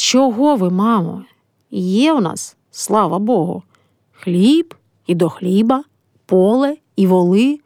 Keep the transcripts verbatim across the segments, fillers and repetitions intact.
Чого ви, мамо? Є в нас, слава Богу, хліб і до хліба, поле і воли.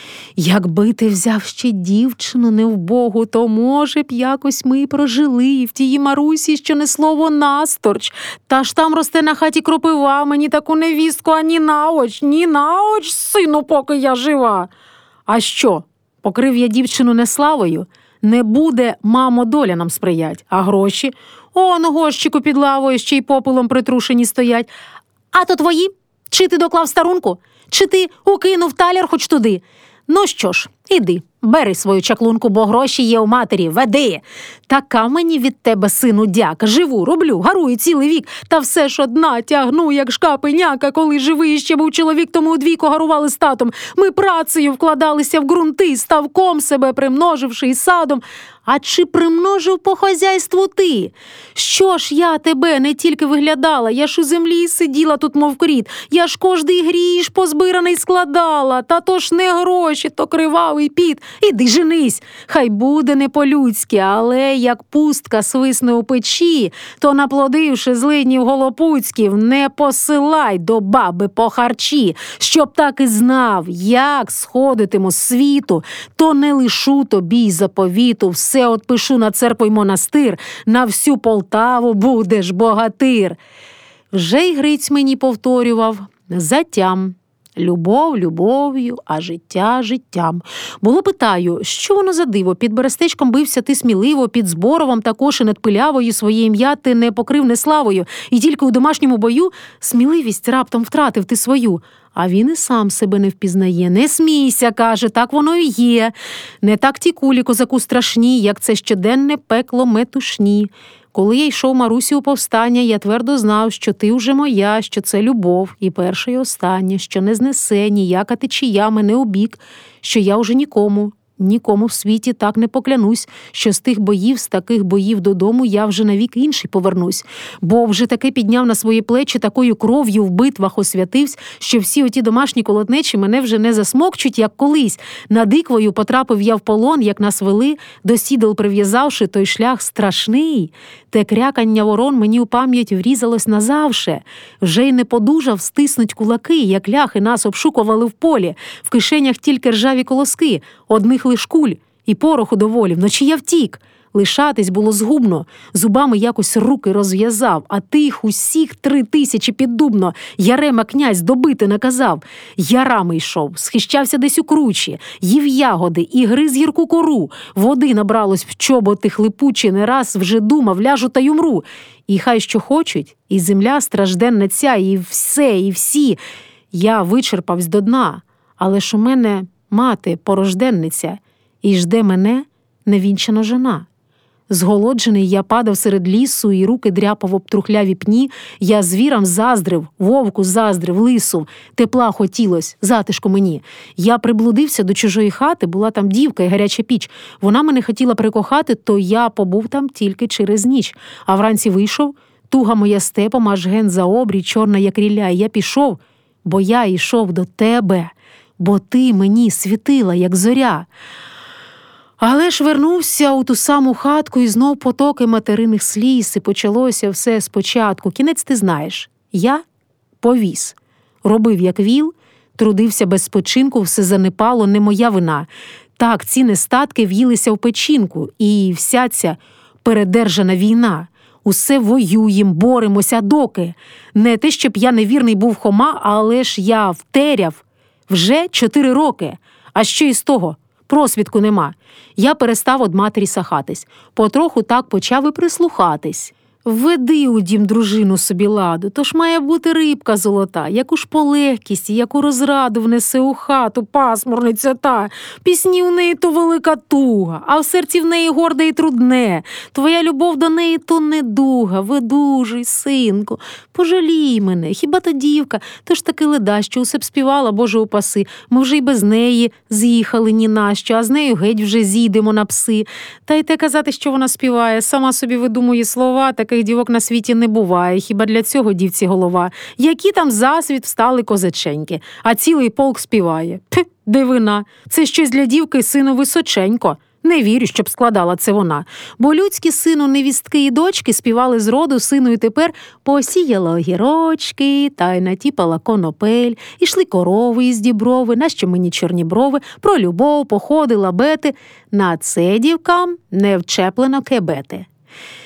Якби ти взяв ще дівчину невбогу, то, може б, якось ми й прожили в тій Марусі, що не слово насторч. Та ж там росте на хаті кропива, мені таку невістку ані на оч, ні на оч, сину, поки я жива. А що, покрив я дівчину не славою? Не буде, мамо, доля нам сприять. А гроші? Он, горщику під лавою ще й попелом притрушені стоять. А то твої? Чи ти доклав старунку? Чи ти укинув таляр хоч туди? Ну що ж, іди, бери свою чаклунку, бо гроші є у матері, веди. Така мені від тебе, сину, дяка. Живу, роблю, гарую цілий вік, та все ж одна тягну, як шкапеняка. Коли живий ще був чоловік, то ми удвійко гарували з татом. Ми працею вкладалися в ґрунти, ставком себе примноживши і садом. А чи примножив по хазяйству ти? Що ж я тебе не тільки виглядала, я ж у землі сиділа тут, мов кріт. Я ж кожний гріш позбираний складала, та то ж не гроші, то кривавий піт. Іди женись, хай буде не по-людськи, але як пустка свисне у печі, то, наплодивши злиднів голопуцьків, не посилай до баби по харчі. Щоб так і знав, як сходитиму з світу, то не лишу тобі й заповіту, все отпишу на церкву й монастир, на всю Полтаву будеш богатир. Вже й Гриць мені повторював: затям. Любов любов'ю, а життя життям. Було питаю, що воно за диво? Під Берестечком бився ти сміливо, під Зборовом також і над Пилявою своє ім'я ти не покрив не славою, і тільки у домашньому бою сміливість раптом втратив ти свою. А він і сам себе не впізнає. Не смійся, каже, так воно і є. Не так ті кулі, козаку, страшні, як це щоденне пекло метушні. Коли я йшов, Марусі, у повстання, я твердо знав, що ти вже моя, що це любов, і перше, і останнє, що не знесе ніяка течія мене у бік, що я уже нікому, нікому в світі так не поклянусь, що з тих боїв, з таких боїв додому я вже навік інший повернусь. Бо вже таки підняв на свої плечі, такою кров'ю в битвах освятивсь, що всі оті домашні колотнечі мене вже не засмокчуть, як колись. Над Іквою потрапив я в полон, як нас вели, до сідел прив'язавши, той шлях страшний. Те крякання ворон мені у пам'ять врізалось назавше. Вже й не подужав стиснуть кулаки, як ляхи нас обшукували в полі. В кишенях тільки ржаві колоски, одних лиш куль, і пороху доволі. Вночі я втік. Лишатись було згубно. Зубами якось руки розв'язав, а тих усіх три тисячі піддубно. Ярема князь добити наказав. Ярами йшов, схищався десь у кручі, їв ягоди і гриз гірку кору. Води набралось в чоботи хлипучі, не раз вже думав, ляжу та й умру. І хай що хочуть, і земля стражденна ця, і все, і всі. Я вичерпавсь до дна, але ж у мене мати порожденниця, і жде мене невінчана жона. Зголоджений я падав серед лісу, і руки дряпав об трухляві пні. Я звірам заздрив, вовку заздрив, лису. Тепла хотілось, затишку мені. Я приблудився до чужої хати, була там дівка і гаряча піч. Вона мене хотіла прикохати, то я побув там тільки через ніч. А вранці вийшов, туга моя степом, аж ген за обрій, чорна як рілля. І я пішов, бо я йшов до тебе, бо ти мені світила, як зоря. Але ж вернувся у ту саму хатку, і знов потоки материних сліз, і почалося все спочатку. Кінець ти знаєш. Я повіз. Робив, як віл, трудився без спочинку, все занепало, не моя вина. Так, ці нестатки в'їлися в печінку, і вся ця передержана війна. Усе воюєм, боремося, доки. Не те, щоб я невірний був Хома, але ж я втеряв вже чотири роки. А що із того? Просвідку нема. Я перестав од матері сахатись. Потроху так почав і прислухатись. Веди у дім дружину собі ладу, то ж має бути рибка золота, яку ж полегкість, яку розраду внесе у хату пасмурниця та. Пісні в неї то велика туга, а в серці в неї горде і трудне. Твоя любов до неї то недуга, видужуй, синку, пожалій мене, хіба та дівка, то ж таки леда, що усе б співала, Боже упаси, ми вже й без неї з'їхали ні на що, а з нею геть вже зійдемо на пси. Та й те казати, що вона співає, сама собі видумує слова, таке дівок на світі не буває, хіба для цього дівці голова. Які там засвіт встали козаченьки, а цілий полк співає. Пх, дивина, це щось для дівки, сину, височенько. Не вірю, щоб складала це вона, бо людські сину невістки і дочки співали з роду сину і тепер посіяла огірочки, та й натіпала конопель, ішли корови із діброви, нащо мені чорні брови, про любов, походи, лабети. На це дівкам не вчеплено кебети.